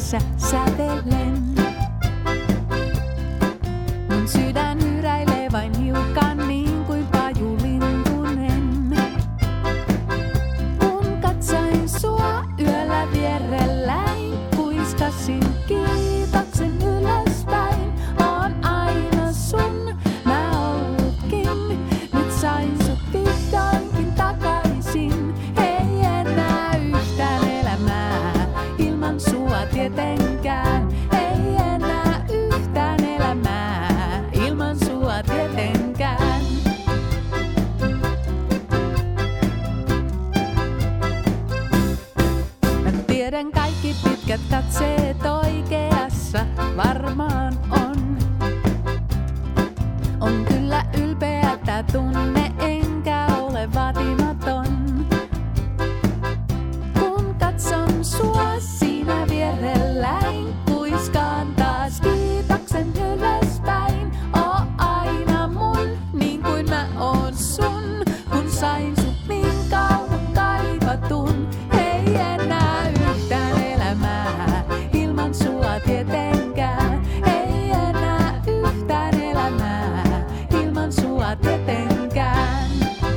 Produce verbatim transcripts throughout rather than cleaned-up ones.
tässä sävellen. Mun sydän hyräilee vain hiukan niin kuin pajulintunen. Kun katsoin sua yöllä vierelläin, kuiskasin kiitoksen ylöspäin. Oon aina sun, mä ollutkin. Nyt sain sut vihdoinkin takaisin. Ei enää yhtään elämää ilman sua tietenkään. Ei enää yhtään elämää ilman sua tietenkään. Mä tiedän kaikki pitkät katseet oikeassa varmaan on. On kyllä ylpeä tää tunne, enkä ole vaatimaton. Kun katson sua siinä vierelläin, kuiskaan taas kiitoksen ylöspäin. Oo aina mun, niin kuin mä oon sun, kun sain sut niin kauan kaivatun. Ei enää yhtään elämää ilman sua tietenkään. Ei enää yhtään elämää ilman sua tietenkään.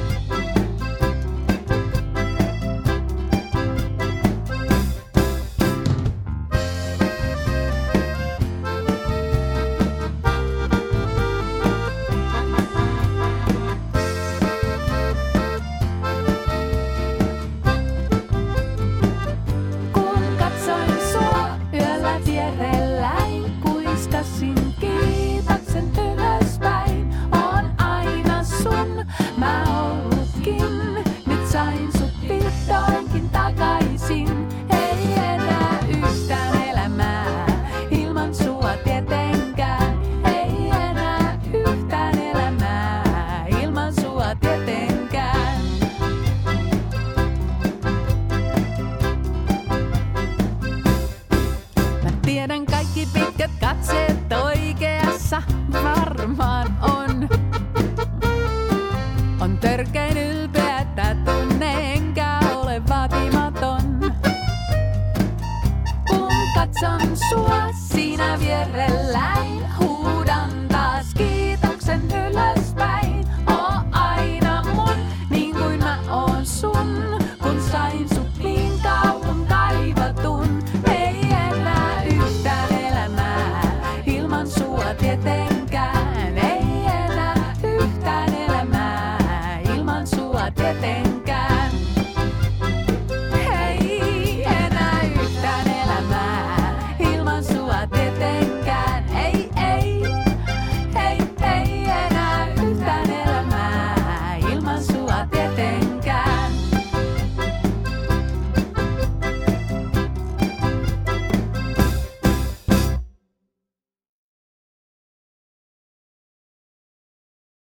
Kun katsoin sua yöllä vierelläin, kuiskasin kiitoksen ylöspäin. Oon aina sun, mä ollutkin. Nyt sain sut vihdoinkin takaisin. Ei enää yhtään elämää ilman sua tietenkään. Ei enää yhtään elämää ilman sua tietenkään. Mä tiedän kaikki pitkät katseet oikeassa varmaan on. On törkein ylpeä tää tunne, enkä ole vaatimaton. Kun katson sua siinä vierelläin, huudan taas kiitoksen ylöspäin. Oo aina mun, niin kuin mä oon sun, kun sain sut niin kauan kaivatun. Ei enää yhtään elämää ilman sua tietenkään.